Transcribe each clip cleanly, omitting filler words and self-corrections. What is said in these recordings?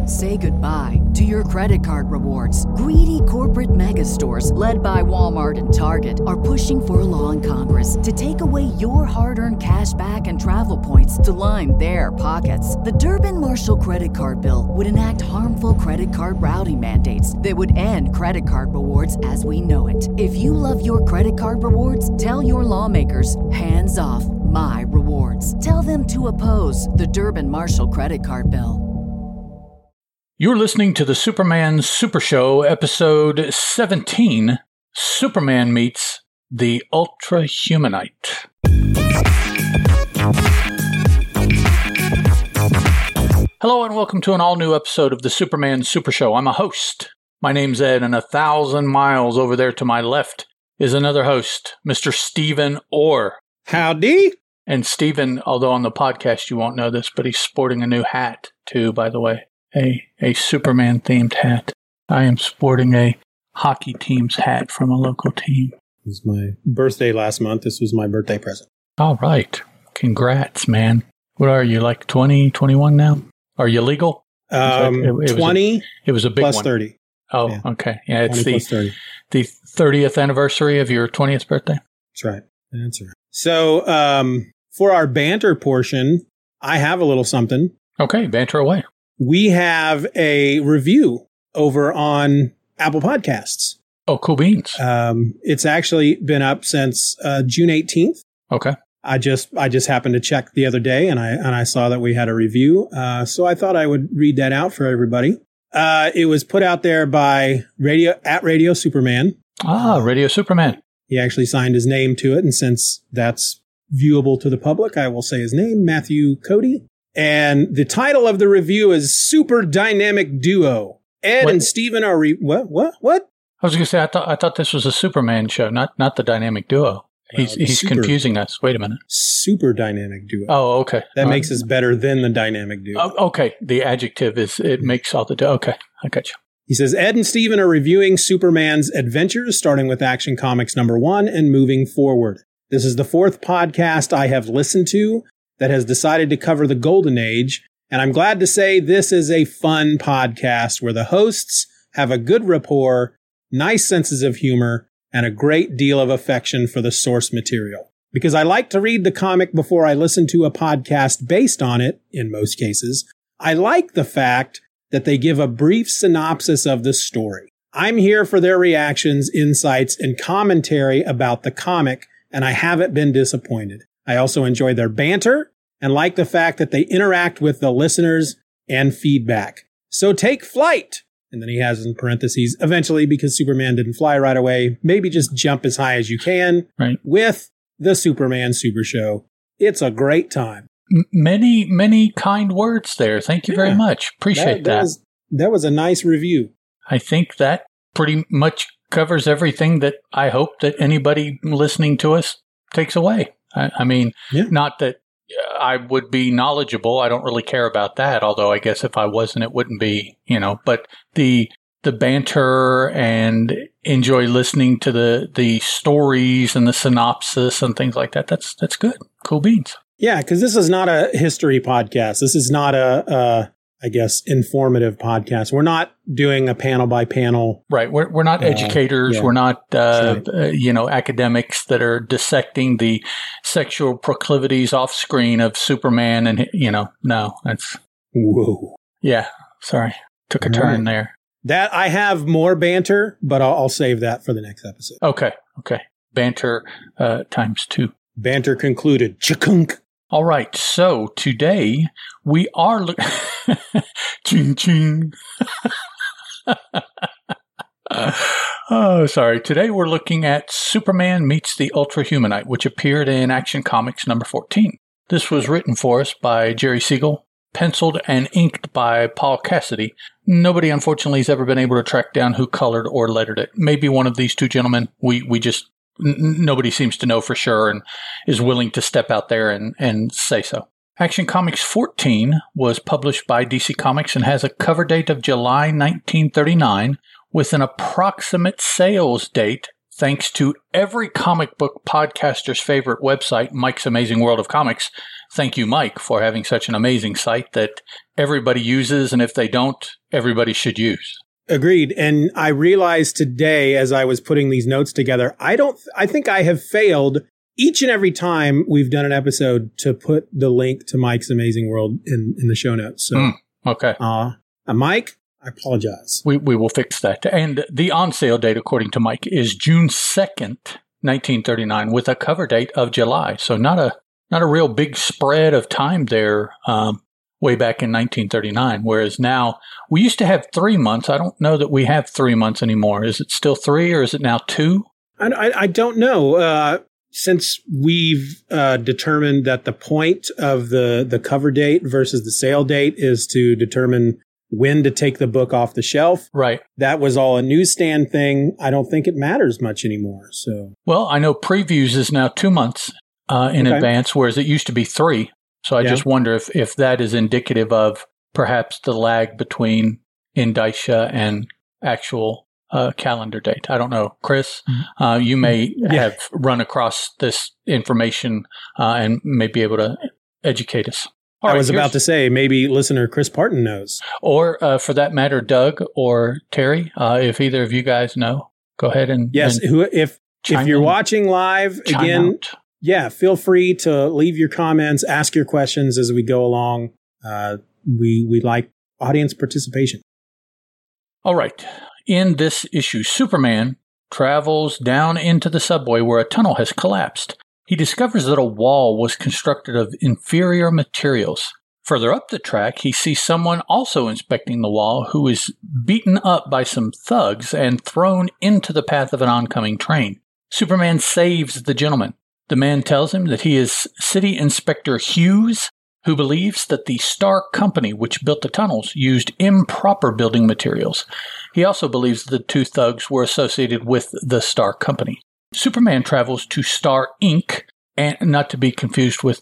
Say goodbye to your credit card rewards. Greedy corporate mega stores, led by Walmart and Target, are pushing for a law in Congress to take away your hard-earned cash back and travel points to line their pockets. The Durbin-Marshall credit card bill would enact harmful credit card routing mandates that would end credit card rewards as we know it. If you love your credit card rewards, tell your lawmakers, hands off my rewards. Tell them to oppose the Durbin-Marshall credit card bill. You're listening to the Superman Super Show, episode 17, Superman Meets the Ultra-Humanite. Hello and welcome to an all-new episode of the Superman Super Show. I'm a host. My name's Ed, and 1,000 miles over there to my left is another host, Mr. Stephen Orr. Howdy. And Stephen, although on the podcast you won't know this, but he's sporting a new hat, too, by the way. A Superman-themed hat. I am sporting a hockey team's hat from a local team. It was my birthday last month. This was my birthday present. All right. Congrats, man. What are you, like 20, 21 now? Are you legal? 20 it was a big plus one. 30. Oh, yeah. Okay. Yeah, it's 20 plus 30. The 30th anniversary of your 20th birthday? That's right. That's right. So for our banter portion, I have a little something. Okay, banter away. We have a review over on Apple Podcasts. Oh, cool beans. It's actually been up since June 18th. Okay. I just happened to check the other day, and I saw that we had a review. So I thought I would read that out for everybody. It was put out there by Radio Superman. Radio Superman. He actually signed his name to it, and since that's viewable to the public, I will say his name, Matthew Cody. And the title of the review is Super Dynamic Duo. Ed and Steven are what? I was going to say, I thought this was a Superman show, not the Dynamic Duo. He's confusing us. Wait a minute. Super Dynamic Duo. Oh, okay. That makes us better than the Dynamic Duo. Okay. The adjective it makes all the... Okay. I got you. He says, Ed and Steven are reviewing Superman's adventures, starting with Action Comics #1 and moving forward. This is the 4th podcast I have listened to that has decided to cover the Golden Age, and I'm glad to say this is a fun podcast where the hosts have a good rapport, nice senses of humor, and a great deal of affection for the source material. Because I like to read the comic before I listen to a podcast based on it, in most cases, I like the fact that they give a brief synopsis of the story. I'm here for their reactions, insights, and commentary about the comic, and I haven't been disappointed. I also enjoy their banter and like the fact that they interact with the listeners and feedback. So take flight. And then he has in parentheses, eventually, because Superman didn't fly right away, maybe just jump as high as you can with the Superman Super Show. It's a great time. Many, many kind words there. Thank you very much. Appreciate that. That was a nice review. I think that pretty much covers everything that I hope that anybody listening to us takes away. I mean, not that I would be knowledgeable. I don't really care about that. Although I guess if I wasn't, it wouldn't be, but the banter and enjoy listening to the stories and the synopsis and things like that. That's good. Cool beans. Yeah. 'Cause this is not a history podcast. This is not a informative podcast. We're not doing a panel by panel. Right. We're not educators. Yeah. We're not, academics that are dissecting the sexual proclivities off screen of Superman. And, no, that's. Whoa. Yeah. Sorry. Took a turn there. That I have more banter, but I'll save that for the next episode. Okay. Banter, ×2. Banter concluded. Chakunk. All right, so today we are ching ching. Today we're looking at Superman Meets the Ultra-Humanite, which appeared in Action Comics #14. This was written for us by Jerry Siegel, penciled and inked by Paul Cassidy. Nobody, unfortunately, has ever been able to track down who colored or lettered it. Maybe one of these two gentlemen. We just nobody seems to know for sure and is willing to step out there and say so. Action Comics 14 was published by DC Comics and has a cover date of July 1939 with an approximate sales date thanks to every comic book podcaster's favorite website, Mike's Amazing World of Comics. Thank you, Mike, for having such an amazing site that everybody uses, and if they don't, everybody should use. Agreed. And I realized today, as I was putting these notes together, I think I have failed each and every time we've done an episode to put the link to Mike's Amazing World in the show notes. So, okay. Mike, I apologize. We will fix that. And the on sale date, according to Mike, is June 2nd, 1939, with a cover date of July. So not a real big spread of time there way back in 1939, whereas now we used to have 3 months. I don't know that we have 3 months anymore. Is it still 3 or is it now 2? I don't know. Since we've determined that the point of the cover date versus the sale date is to determine when to take the book off the shelf. Right. That was all a newsstand thing. I don't think it matters much anymore. So, well, I know previews is now 2 months in advance, whereas it used to be 3. So I just wonder if that is indicative of perhaps the lag between indicia and actual calendar date. I don't know. Chris, you may have run across this information and may be able to educate us. I was about to say, maybe listener Chris Parton knows. Or for that matter, Doug or Terry, if either of you guys know, go ahead and... Yes, if you're watching live, again, feel free to leave your comments, ask your questions as we go along. We like audience participation. All right. In this issue, Superman travels down into the subway where a tunnel has collapsed. He discovers that a wall was constructed of inferior materials. Further up the track, he sees someone also inspecting the wall who is beaten up by some thugs and thrown into the path of an oncoming train. Superman saves the gentleman. The man tells him that he is City Inspector Hughes, who believes that the Star Company, which built the tunnels, used improper building materials. He also believes the two thugs were associated with the Star Company. Superman travels to Star Inc., and not to be confused with,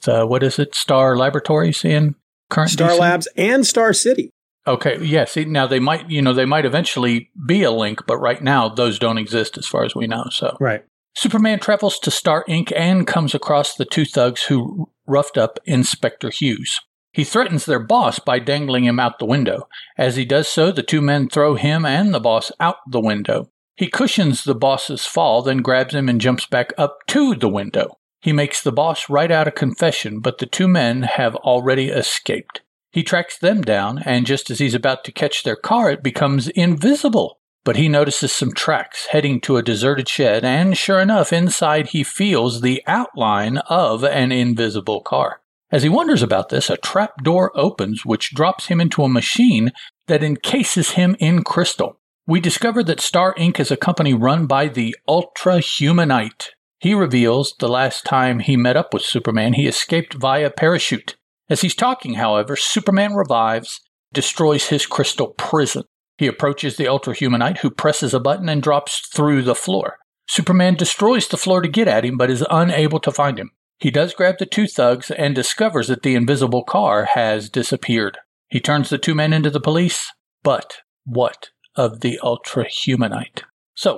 Star Laboratories in current Star DC? Labs and Star City. Okay, yeah, see, now they might eventually be a link, but right now those don't exist as far as we know, so. Right. Superman travels to Star Inc. and comes across the two thugs who roughed up Inspector Hughes. He threatens their boss by dangling him out the window. As he does so, the two men throw him and the boss out the window. He cushions the boss's fall, then grabs him and jumps back up to the window. He makes the boss write out a confession, but the two men have already escaped. He tracks them down, and just as he's about to catch their car, it becomes invisible. But he notices some tracks heading to a deserted shed, and sure enough, inside he feels the outline of an invisible car. As he wonders about this, a trap door opens, which drops him into a machine that encases him in crystal. We discover that Star Inc. is a company run by the Ultra-Humanite. He reveals the last time he met up with Superman, he escaped via parachute. As he's talking, however, Superman revives, destroys his crystal prison. He approaches the Ultra-Humanite, who presses a button and drops through the floor. Superman destroys the floor to get at him, but is unable to find him. He does grab the two thugs and discovers that the invisible car has disappeared. He turns the two men into the police, but what of the Ultra-Humanite? So,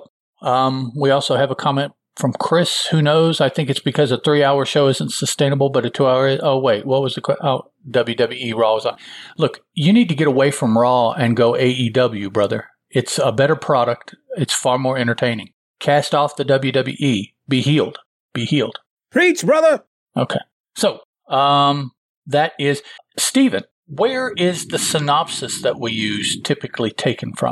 we also have a comment from Chris, who knows. I think it's because a 3-hour show isn't sustainable, but a 2-hour... Oh, wait, what was the... WWE Raw was on. Look, you need to get away from Raw and go AEW, brother. It's a better product. It's far more entertaining. Cast off the WWE. Be healed. Be healed. Preach, brother! Okay. So, that is... Steven, where is the synopsis that we use typically taken from?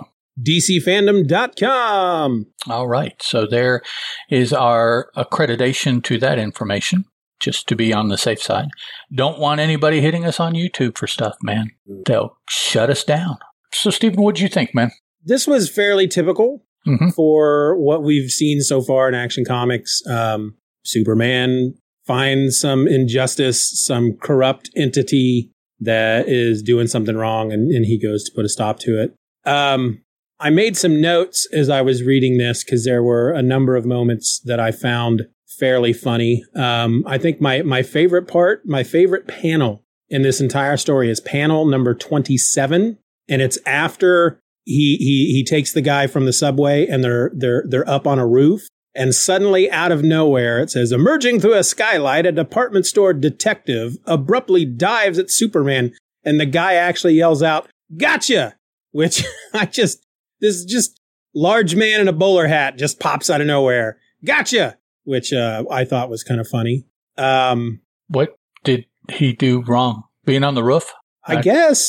DCFandom.com. All right. So there is our accreditation to that information, just to be on the safe side. Don't want anybody hitting us on YouTube for stuff, man. They'll shut us down. So, Stephen, what'd you think, man? This was fairly typical for what we've seen so far in Action Comics. Superman finds some injustice, some corrupt entity that is doing something wrong, and he goes to put a stop to it. I made some notes as I was reading this because there were a number of moments that I found fairly funny. I think my favorite panel in this entire story is panel number 27, and it's after he takes the guy from the subway and they're up on a roof, And suddenly, out of nowhere, it says, emerging through a skylight, a department store detective abruptly dives at Superman. And the guy actually yells out, "Gotcha!" Which this just large man in a bowler hat just pops out of nowhere. Gotcha! Which I thought was kind of funny. What did he do wrong? Being on the roof? I guess.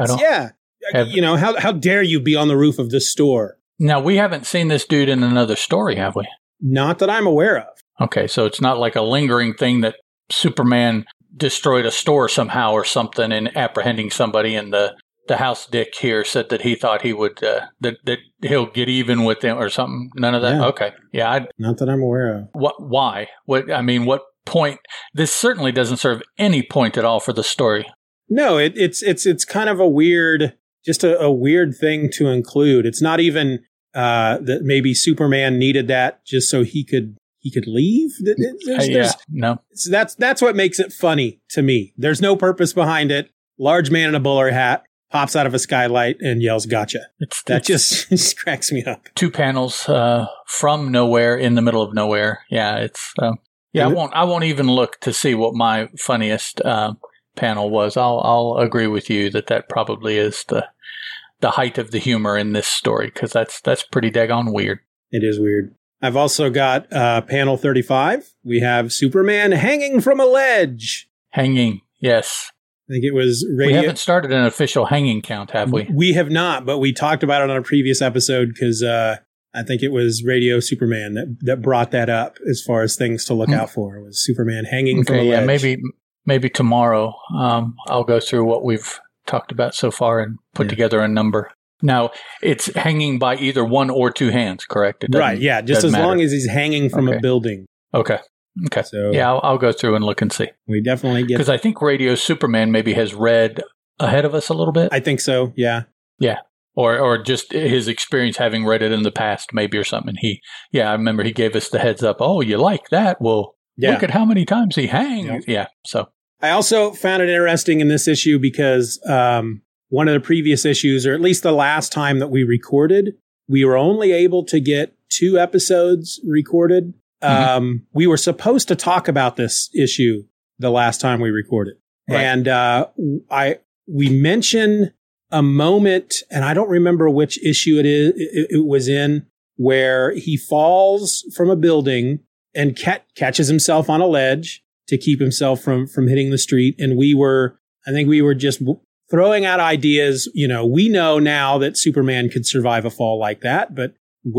How dare you be on the roof of this store? Now, we haven't seen this dude in another story, have we? Not that I'm aware of. Okay, so it's not like a lingering thing that Superman destroyed a store somehow or something in apprehending somebody, and the house dick here said that he thought he would, that he'll get even with them or something. None of that? Yeah. Okay. Yeah. Not that I'm aware of. Why? What point? This certainly doesn't serve any point at all for the story. No, it's kind of a weird thing to include. It's not even that maybe Superman needed that just so he could leave. No. So that's what makes it funny to me. There's no purpose behind it. Large man in a bowler hat pops out of a skylight and yells, "Gotcha!" That just cracks me up. 2 panels from nowhere in the middle of nowhere. Yeah, it's I won't even look to see what my funniest panel was. I'll agree with you that probably is the height of the humor in this story, because that's pretty daggone weird. It is weird. I've also got panel 35. We have Superman hanging from a ledge. Hanging, yes. I think it was We haven't started an official hanging count, have we? We have not, but we talked about it on a previous episode because I think it was Radio Superman that brought that up as far as things to look out for. It was Superman hanging from a ledge. Yeah, maybe tomorrow I'll go through what we've talked about so far and put together a number. Now, it's hanging by either one or 2 hands, correct? Right, yeah, just as long as he's hanging from a building. Okay. So, yeah, I'll go through and look and see. We definitely get... Because I think Radio Superman maybe has read ahead of us a little bit. I think so, yeah. Yeah. Or just his experience having read it in the past, maybe, or something. I remember he gave us the heads up. Oh, you like that? Well, look at how many times he hangs. Yeah, so... I also found it interesting in this issue because one of the previous issues, or at least the last time that we recorded, we were only able to get 2 episodes recorded. We were supposed to talk about this issue the last time we recorded. Right. And we mentioned a moment, and I don't remember which issue it was in, where he falls from a building and catches himself on a ledge to keep himself from hitting the street. And I think we were just throwing out ideas. You know, we know now that Superman could survive a fall like that, but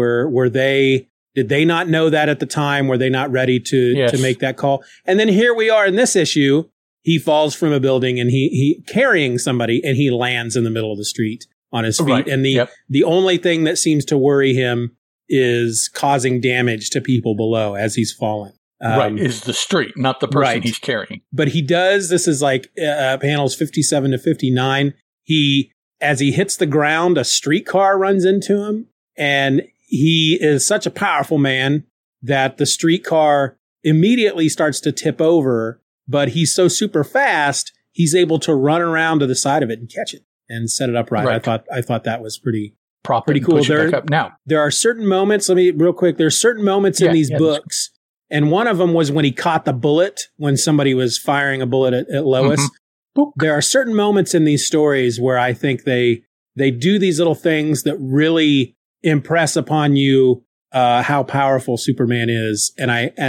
did they not know that at the time? Were they not ready to make that call? And then here we are in this issue. He falls from a building and he carrying somebody, and he lands in the middle of the street on his feet. Right. And the only thing that seems to worry him is causing damage to people below as he's falling. Is the street, not the person he's carrying. But he does, this is like panels 57 to 59. As he hits the ground, a streetcar runs into him, and he is such a powerful man that the streetcar immediately starts to tip over, but he's so super fast, he's able to run around to the side of it and catch it and set it up right. I thought that was pretty cool. There are certain moments, real quick, there are certain moments in these books. And one of them was when he caught the bullet, when somebody was firing a bullet at Lois. Mm-hmm. There are certain moments in these stories where I think they do these little things that really impress upon you how powerful Superman is. And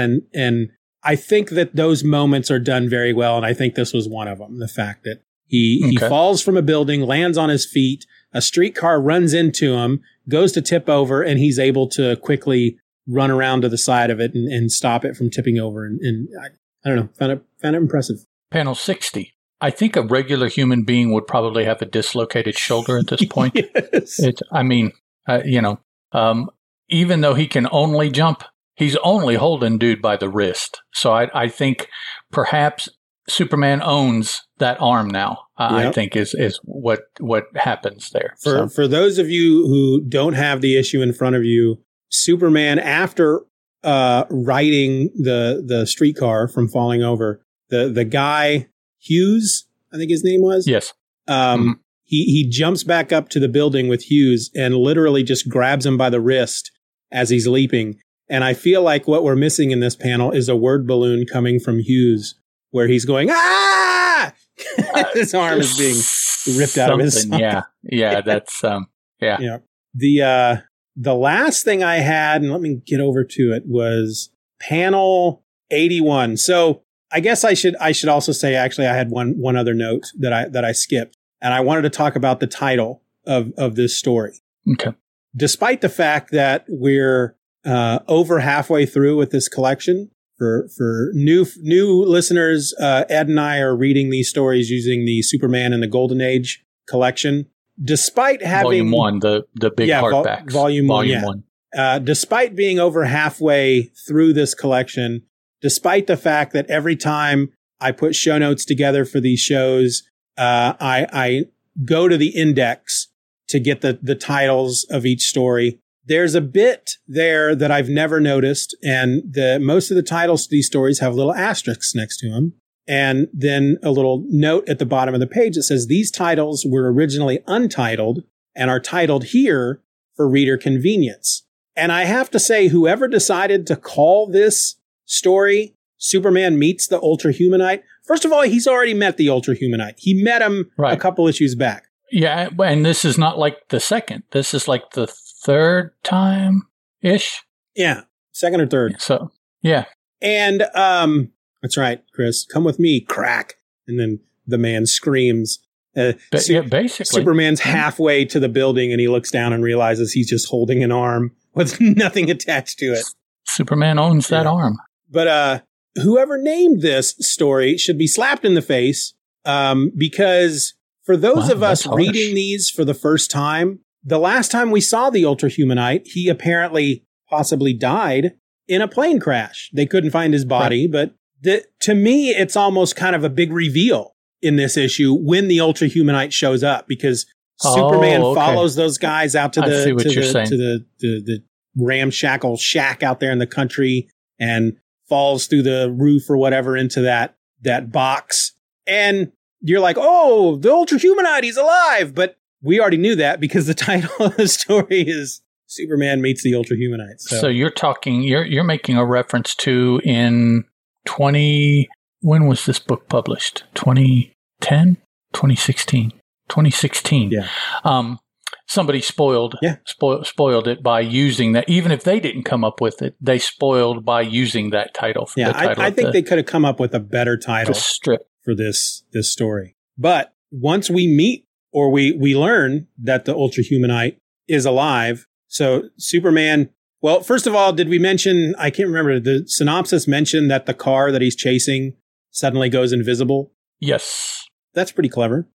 I think that those moments are done very well. And I think this was one of them. The fact that he falls from a building, lands on his feet, a streetcar runs into him, goes to tip over, and he's able to quickly run around to the side of it and stop it from tipping over. And I don't know, found it impressive. Panel 60. I think a regular human being would probably have a dislocated shoulder at this point. Yes. Even though he can only jump, he's only holding dude by the wrist. So I think perhaps Superman owns that arm now. I think is what happens there. For those of you who don't have the issue in front of you, Superman, after righting the streetcar from falling over, the guy Hughes, I think his name was. Yes. He jumps back up to the building with Hughes and literally just grabs him by the wrist as he's leaping. And I feel like what we're missing in this panel is a word balloon coming from Hughes, where he's going, ah! His arm is being ripped out of his side. Yeah, that's, Yeah. The last thing I had, and let me get over to it, was panel 81. So I guess I should also say, actually, I had one other note that I skipped, and I wanted to talk about the title of this story. Okay. Despite the fact that we're over halfway through with this collection, for new listeners, Ed and I are reading these stories using the Superman in the Golden Age collection. Despite having Volume 1, the big hardbacks. Volume 1. Despite being over halfway through this collection, despite the fact that every time I put show notes together for these shows, I go to the index to get the titles of each story. There's a bit there that I've never noticed, and most of the titles to these stories have little asterisks next to them. And then a little note at the bottom of the page that says these titles were originally untitled and are titled here for reader convenience. And I have to say, whoever decided to call this story Superman Meets the Ultrahumanite, first of all, he's already met the Ultrahumanite. He met him a couple issues back. Yeah, and this is not like the second. This is like the third time-ish. Yeah, second or third. So, yeah. And, that's right, Chris. Come with me, crack. And then the man screams. Basically. Superman's halfway to the building and he looks down and realizes he's just holding an arm with nothing attached to it. Superman owns that arm. But whoever named this story should be slapped in the face because for those of us reading these for the first time, the last time we saw the Ultrahumanite, he apparently possibly died in a plane crash. They couldn't find his body, but to me, it's almost kind of a big reveal in this issue when the Ultrahumanite shows up, because Superman follows those guys out to the ramshackle shack out there in the country and falls through the roof or whatever into that box. And you're like, oh, the Ultrahumanite, he's alive. But we already knew that because the title of the story is Superman Meets the Ultrahumanite. So you're making a reference to when was this book published? 2010? 2016? 2016. Yeah. Somebody spoiled it by using that. Even if they didn't come up with it, they spoiled by using that title. I think they could have come up with a better title for this story. But once we meet or we learn that the Ultrahumanite is alive, so Superman... Well, first of all, did we mention, I can't remember, the synopsis mentioned that the car that he's chasing suddenly goes invisible? Yes. That's pretty clever.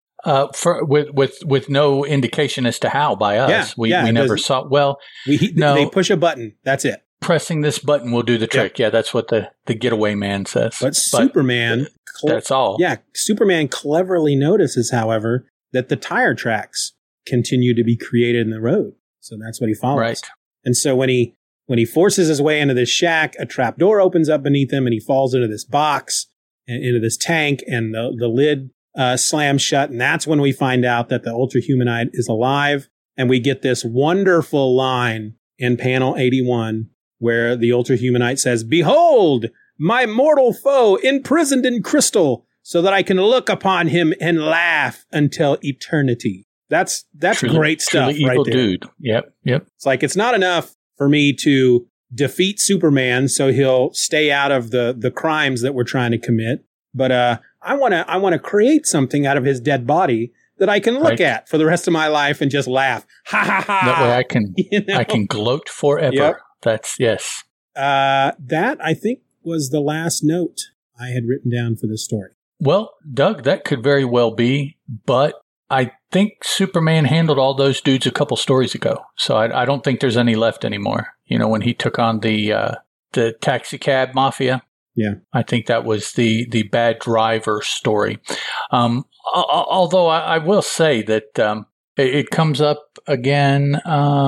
With no indication as to how by us. We never saw. Well, they push a button. That's it. Pressing this button will do the trick. Yeah, that's what the getaway man says. But Superman... that's all. Yeah, Superman cleverly notices, however, that the tire tracks continue to be created in the road. So that's what he follows. Right. And so when he forces his way into this shack, a trap door opens up beneath him and he falls into this box, into this tank, and the lid slams shut. And that's when we find out that the Ultrahumanite is alive. And we get this wonderful line in panel 81 where the Ultrahumanite says, "Behold, my mortal foe imprisoned in crystal so that I can look upon him and laugh until eternity." That's great stuff right there. Dude. Yep. It's like, it's not enough for me to defeat Superman so he'll stay out of the crimes that we're trying to commit. But I want to create something out of his dead body that I can look at for the rest of my life and just laugh. Ha ha ha. That way I can gloat forever. Yep. That's yes. That I think was the last note I had written down for this story. Well, Doug, that could very well be, but I think Superman handled all those dudes a couple stories ago. So I don't think there's any left anymore. You know, when he took on the taxi cab mafia. Yeah. I think that was the bad driver story. Although I will say that it comes up again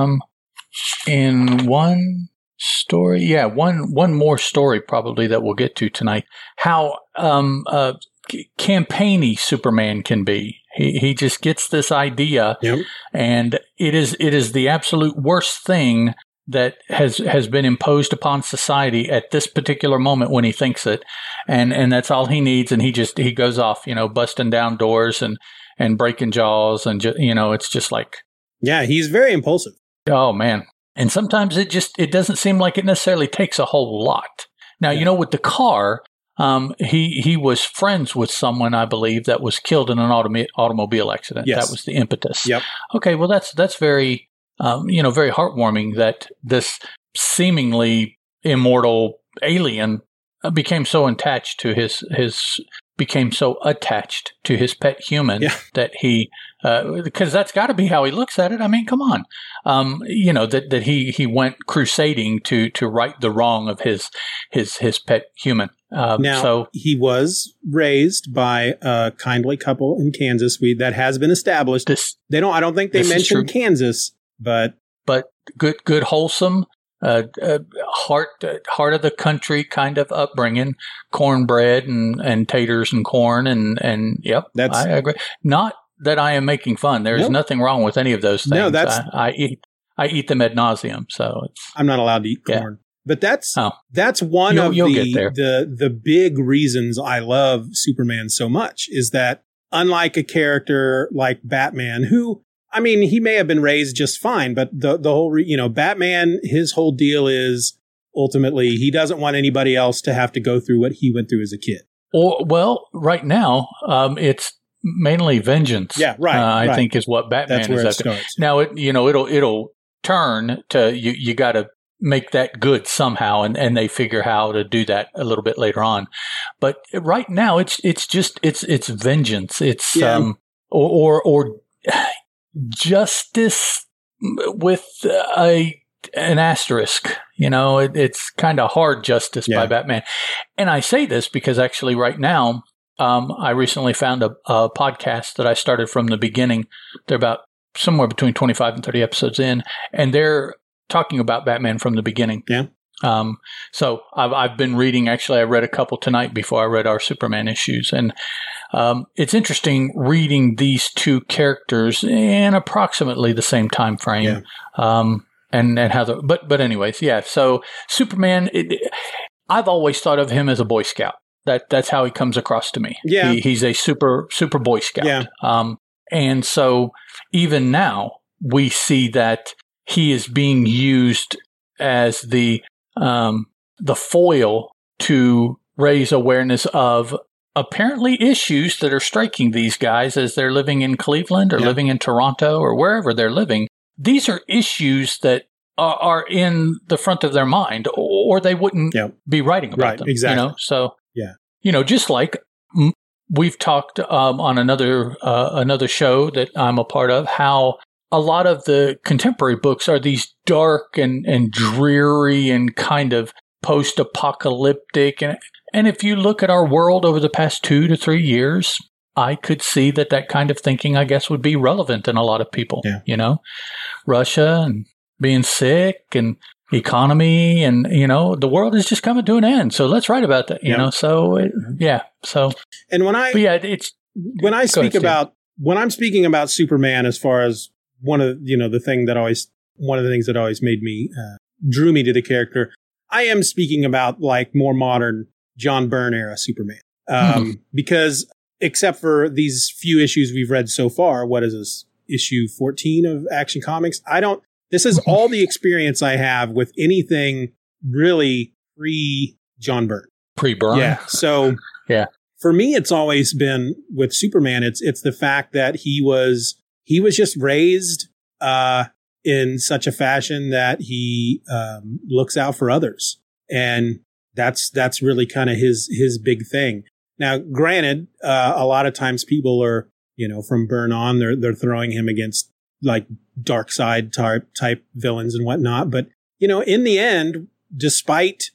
in one story. Yeah, one more story probably that we'll get to tonight. How campaigny Superman can be. He just gets this idea, and it is the absolute worst thing that has been imposed upon society at this particular moment when he thinks it, and that's all he needs, and he goes off, busting down doors and breaking jaws, and it's just like, yeah, he's very impulsive. Oh man, and sometimes it doesn't seem like it necessarily takes a whole lot. Now, with the car, he was friends with someone, I believe, that was killed in an automobile accident. Yes. That was the impetus. Yep. Okay, well that's very very heartwarming that this seemingly immortal alien became so attached to his pet human that he because that's got to be how he looks at it. I mean, come on, that he went crusading to right the wrong of his pet human. Now, he was raised by a kindly couple in Kansas. That has been established. I don't think they mentioned Kansas, but good wholesome. Heart of the country kind of upbringing, cornbread and taters and corn and yep, I agree. Not that I am making fun. There's nothing wrong with any of those things. No, I eat them ad nauseum. So I'm not allowed to eat corn. But that's one of the big reasons I love Superman so much, is that unlike a character like Batman, who, I mean, he may have been raised just fine, but the whole, Batman, his whole deal is ultimately he doesn't want anybody else to have to go through what he went through as a kid. Right now, it's mainly vengeance. Yeah, right. I think is what Batman That's where is. It starts. Now, it'll turn to you got to make that good somehow, and they figure how to do that a little bit later on. But right now, it's vengeance. It's or justice with an asterisk. It's kind of hard justice by Batman. And I say this because actually right now, I recently found a podcast that I started from the beginning. They're about somewhere between 25 and 30 episodes in, and they're talking about Batman from the beginning. Yeah. So I've been reading, actually I read a couple tonight before I read our Superman issues. And it's interesting reading these two characters in approximately the same time frame. Yeah. And how but anyways, yeah. So Superman, I've always thought of him as a Boy Scout. That's how he comes across to me. Yeah. He's a super Boy Scout. Yeah. And so even now we see that he is being used as the foil to raise awareness of apparently issues that are striking these guys as they're living in Cleveland or living in Toronto or wherever they're living. These are issues that are in the front of their mind, or they wouldn't be writing about them. Exactly. So, just like we've talked on another show that I'm a part of, how a lot of the contemporary books are these dark and dreary and kind of post-apocalyptic. And if you look at our world over the past 2 to 3 years, I could see that kind of thinking, I guess, would be relevant in a lot of people. Yeah. Russia and being sick and economy and, the world is just coming to an end. So let's write about that, So, So, and when I'm speaking about Superman, as far as one of the things that always made me drew me to the character, I am speaking about like more modern John Byrne era Superman, because except for these few issues we've read so far, what is this, issue 14 of Action Comics? This is all the experience I have with anything really pre-John Byrne. Pre-Byrne? Yeah. So for me, it's always been with Superman. It's the fact that he was just raised in such a fashion that he looks out for others, and that's really kind of his big thing. Now, granted, a lot of times people are from Byrne on, they're throwing him against like dark side type villains and whatnot, but in the end, despite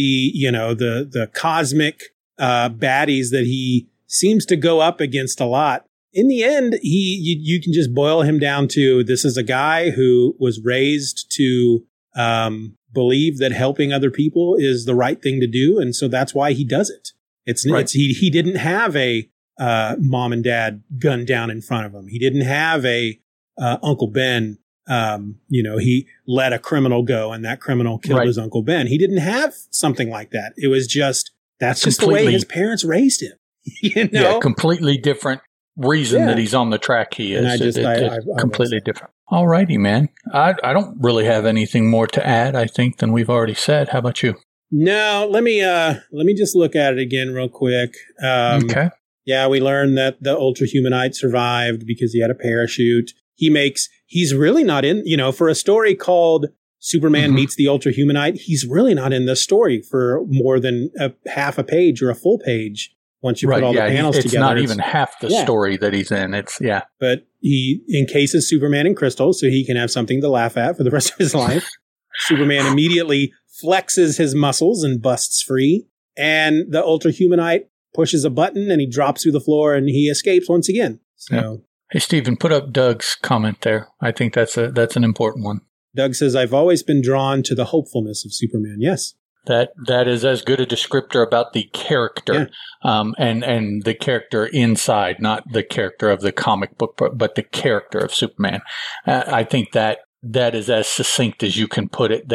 the cosmic baddies that he seems to go up against a lot, in the end, you can just boil him down to, this is a guy who was raised to believe that helping other people is the right thing to do, and so that's why he does it. He didn't have a mom and dad gunned down in front of him. He didn't have a Uncle Ben he let a criminal go and that criminal killed his Uncle Ben. He didn't have something like that. It was just, that's just the way his parents raised him. Yeah, completely different reason that he's on the track he is. And I completely different. All righty, man. I don't really have anything more to add, I think, than we've already said. How about you? No, let me just look at it again real quick. Okay. Yeah, we learned that the Ultrahumanite survived because he had a parachute. He's really not in, for a story called Superman Meets the Ultrahumanite, he's really not in this story for more than a half a page or a full page. Once you put all the panels together. It's not even half the story that he's in. But he encases Superman in crystal so he can have something to laugh at for the rest of his life. Superman immediately flexes his muscles and busts free. And the Ultrahumanite pushes a button and he drops through the floor and he escapes once again. So, yeah. Hey, Stephen, put up Doug's comment there. I think that's an important one. Doug says, I've always been drawn to the hopefulness of Superman. Yes. That is as good a descriptor about the character, and the character inside, not the character of the comic book, but the character of Superman. I think that is as succinct as you can put it.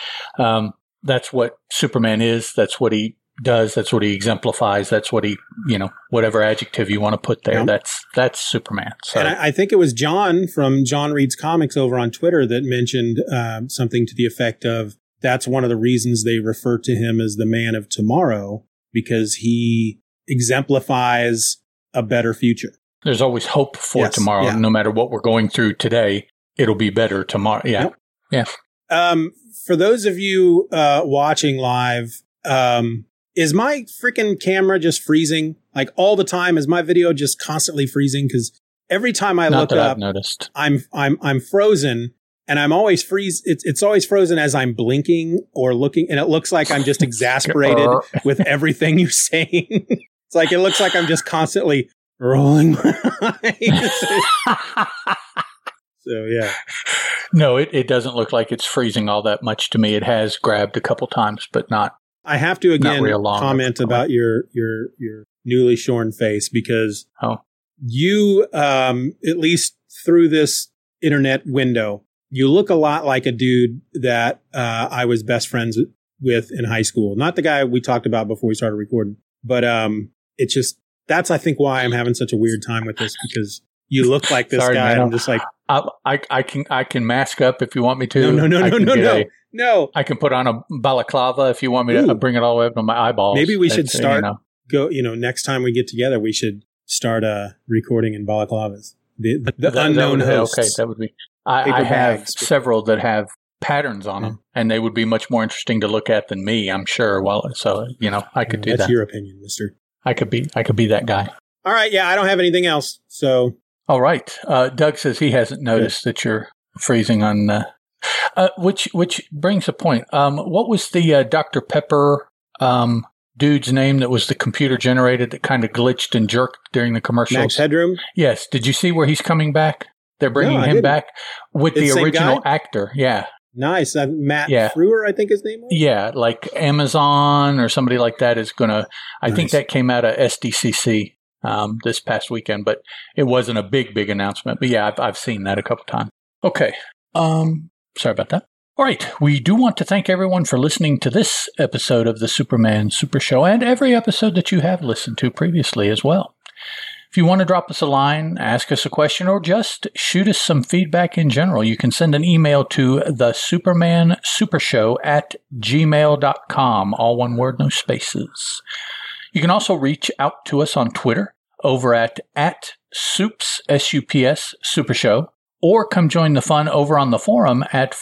That's what Superman is. That's what he does. That's what he exemplifies. That's what he, whatever adjective you want to put there. Yeah. That's Superman. So. And I think it was John from John Reads Comics over on Twitter that mentioned something to the effect of, that's one of the reasons they refer to him as the Man of Tomorrow, because he exemplifies a better future. There's always hope for tomorrow. Yeah. No matter what we're going through today, it'll be better tomorrow. Yeah. Yep. Yeah. For those of you watching live, is my freaking camera just freezing? Like all the time? Is my video just constantly freezing? Because every time I look up, I've noticed. I'm frozen. And I'm always it's always frozen as I'm blinking or looking, and it looks like I'm just exasperated with everything you're saying. It's like, it looks like I'm just constantly rolling my eyes. So, yeah. No, it doesn't look like it's freezing all that much to me. It has grabbed a couple times, but not. I have to again comment about your newly shorn face, because you, at least through this internet window, you look a lot like a dude that I was best friends with in high school. Not the guy we talked about before we started recording, but it's just, that's I think why I'm having such a weird time with this, because you look like this guy. Man, and I'm just like, I can mask up if you want me to. No. I can put on a balaclava if you want me to bring it all the way up to my eyeballs. Maybe we should start next time we get together, we should start recording in balaclavas. The unknown hosts. Okay, that would be. I have several that have patterns on them, and they would be much more interesting to look at than me, I'm sure. Well, so I could do that. That's your opinion, Mister. I could be that guy. All right, yeah, I don't have anything else. So, all right. Doug says he hasn't noticed that you're freezing on. Which brings a point. What was the Dr. Pepper dude's name that was the computer generated that kind of glitched and jerked during the commercials? Max Headroom? Yes. Did you see where he's coming back? They're bringing him back with the original actor. Yeah. Nice. Matt Frewer, I think his name was? Yeah. Like Amazon or somebody like that is going to, I think that came out of SDCC this past weekend, but it wasn't a big announcement. But yeah, I've seen that a couple times. Okay. Sorry about that. All right. We do want to thank everyone for listening to this episode of the Superman Super Show, and every episode that you have listened to previously as well. If you want to drop us a line, ask us a question, or just shoot us some feedback in general, you can send an email to thesupermansupershow@gmail.com. All one word, no spaces. You can also reach out to us on Twitter over at Soups, S-U-P-S, Super Show, or come join the fun over on the forum at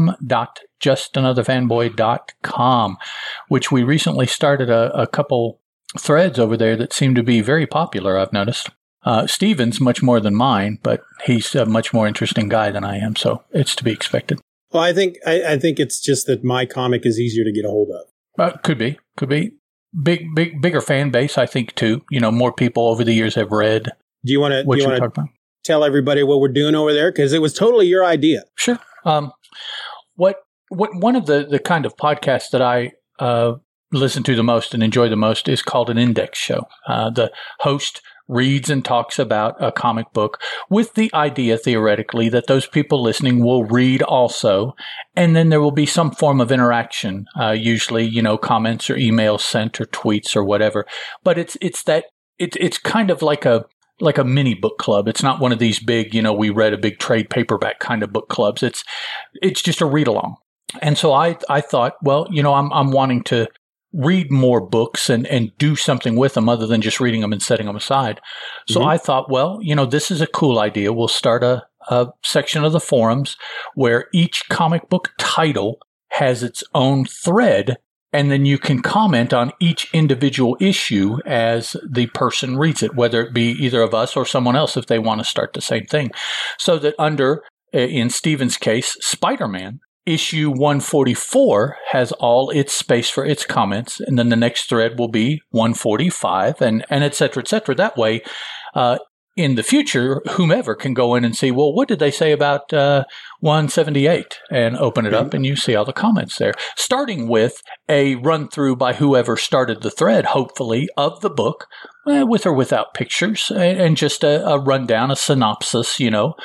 forum.justanotherfanboy.com, which we recently started a couple threads over there that seem to be very popular, I've noticed. Steven's much more than mine, but he's a much more interesting guy than I am, so it's to be expected. Well, I think it's just that my comic is easier to get a hold of. Could be. Bigger fan base, I think, too. More people over the years have read. Do you want to tell everybody what we're doing over there? Because it was totally your idea. Sure. What one of the kind of podcasts that I listen to the most and enjoy the most is called an Index Show. The host reads and talks about a comic book with the idea, theoretically, that those people listening will read also. And then there will be some form of interaction, usually, comments or emails sent or tweets or whatever. But it's kind of like a mini book club. It's not one of these big, we read a big trade paperback kind of book clubs. It's just a read along. And so I thought, well, I'm wanting to read more books and do something with them other than just reading them and setting them aside. So I thought, well, this is a cool idea. We'll start a section of the forums where each comic book title has its own thread, and then you can comment on each individual issue as the person reads it, whether it be either of us or someone else if they want to start the same thing. So that in Stephen's case, Spider-Man, issue 144 has all its space for its comments, and then the next thread will be 145, and et cetera, et cetera. That way, in the future, whomever can go in and see, well, what did they say about 178? And open it up, and you see all the comments there. Starting with a run-through by whoever started the thread, hopefully, of the book, with or without pictures, and just a rundown, a synopsis,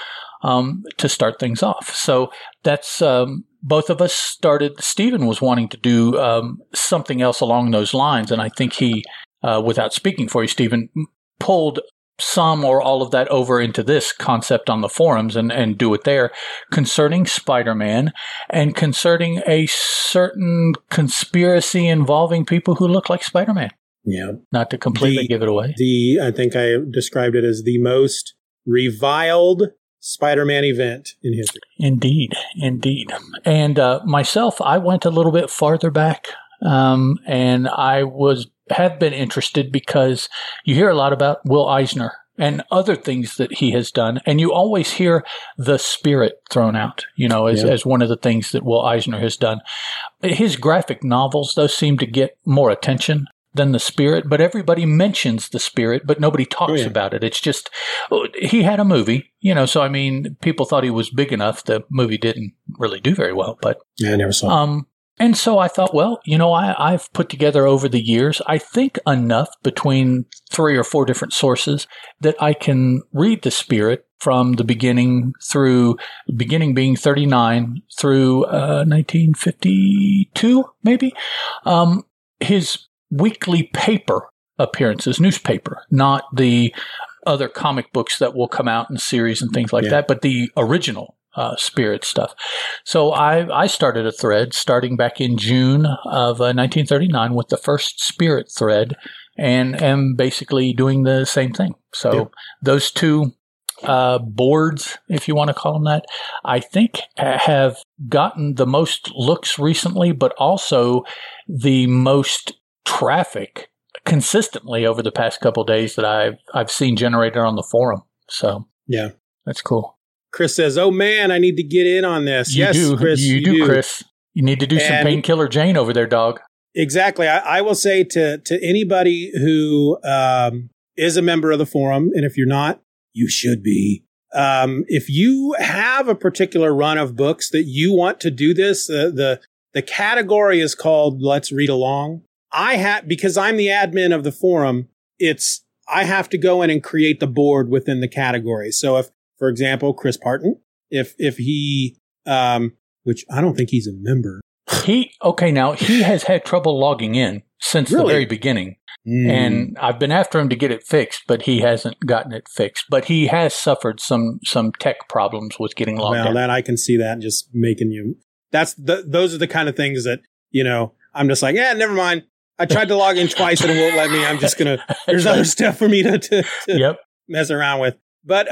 to start things off. So that's both of us started. Stephen was wanting to do something else along those lines, and I think he, without speaking for you, Stephen, pulled some or all of that over into this concept on the forums and do it there concerning Spider-Man and concerning a certain conspiracy involving people who look like Spider-Man. Yeah. Not to completely give it away. I think I described it as the most reviled Spider-Man event in history. Indeed. And myself, I went a little bit farther back, and I have been interested because you hear a lot about Will Eisner and other things that he has done, and you always hear the Spirit thrown out, as one of the things that Will Eisner has done. His graphic novels, those seem to get more attention than the Spirit, but everybody mentions the Spirit, but nobody talks about it. It's just, he had a movie, so people thought he was big enough. The movie didn't really do very well, but yeah, I never saw it. And so I thought, well, I've put together over the years, I think enough between 3 or 4 different sources that I can read the Spirit from the beginning being 39 through 1952, maybe. His weekly paper appearances, newspaper, not the other comic books that will come out in series and things like that, but the original Spirit stuff. So I started a thread starting back in June of 1939 with the first Spirit thread, and am basically doing the same thing. So those two boards, if you want to call them that, I think have gotten the most looks recently, but also the most traffic consistently over the past couple of days that I've seen generated on the forum. So yeah, that's cool. Chris says, "Oh man, I need to get in on this." Yes, Chris, you do, Chris. You need to do some Painkiller Jane over there, dog. Exactly. I will say to anybody who is a member of the forum, and if you're not, you should be. If you have a particular run of books that you want to do this, the category is called Let's Read Along. Because I'm the admin of the forum, I have to go in and create the board within the category. So if, for example, Chris Parton, if he, which I don't think he's a member. Now he has had trouble logging in since the very beginning. And I've been after him to get it fixed, but he hasn't gotten it fixed. But he has suffered some tech problems with getting logged in. Well, that I can see that just making you, those are the kind of things that, I'm just like, never mind. I tried to log in twice and it won't let me. I'm just going to, there's other stuff for me to mess around with. But,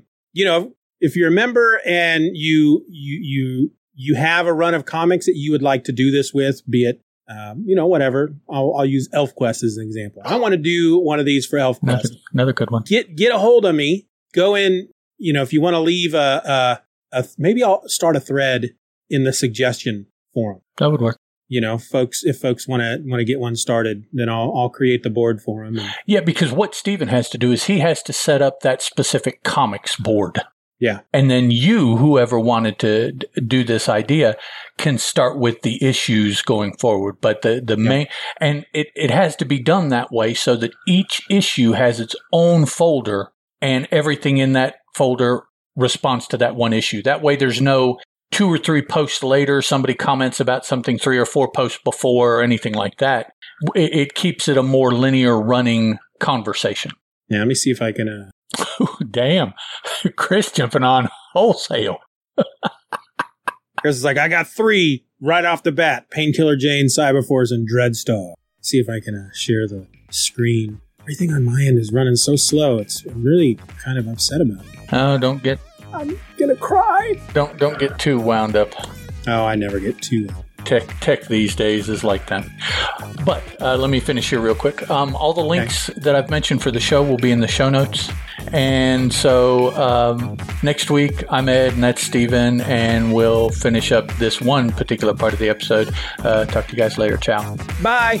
if you're a member and you have a run of comics that you would like to do this with, be it, whatever, I'll use ElfQuest as an example. I want to do one of these for ElfQuest. Another good one. Get a hold of me. Go in, if you want to leave maybe I'll start a thread in the suggestion forum. That would work. If folks want to get one started, then I'll create the board for them. Yeah, because what Stephen has to do is he has to set up that specific comics board. Yeah. And then you, whoever wanted to do this idea, can start with the issues going forward. But the main, and it has to be done that way so that each issue has its own folder and everything in that folder responds to that one issue. That way there's no 2 or 3 posts later, somebody comments about something 3 or 4 posts before or anything like that. It keeps it a more linear running conversation. Yeah, let me see if I can... Damn. Chris jumping on wholesale. Chris is like, I got 3 right off the bat. Painkiller Jane, Cyberforce, and Dreadstar. See if I can share the screen. Everything on my end is running so slow. I'm really kind of upset about it. Oh, I'm gonna cry. Don't get too wound up. Oh, I never get too. Tech these days is like that. But let me finish here real quick. All the links that I've mentioned for the show will be in the show notes. And so next week, I'm Ed and that's Steven, and we'll finish up this one particular part of the episode. Talk to you guys later. Ciao. Bye.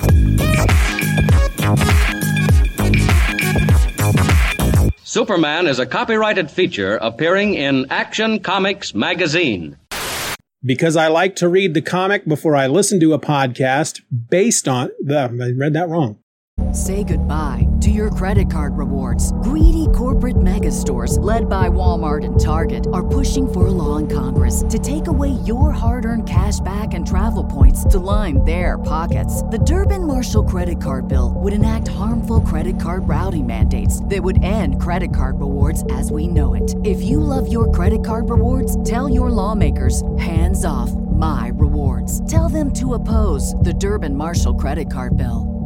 Superman is a copyrighted feature appearing in Action Comics magazine. Because I like to read the comic before I listen to a podcast based on... I read that wrong. Say goodbye to your credit card rewards. Greedy corporate mega stores, led by Walmart and Target, are pushing for a law in Congress to take away your hard-earned cash back and travel points to line their pockets. The Durbin-Marshall credit card bill would enact harmful credit card routing mandates that would end credit card rewards as we know it. If you love your credit card rewards, tell your lawmakers, hands off my rewards. Tell them to oppose the Durbin-Marshall credit card bill.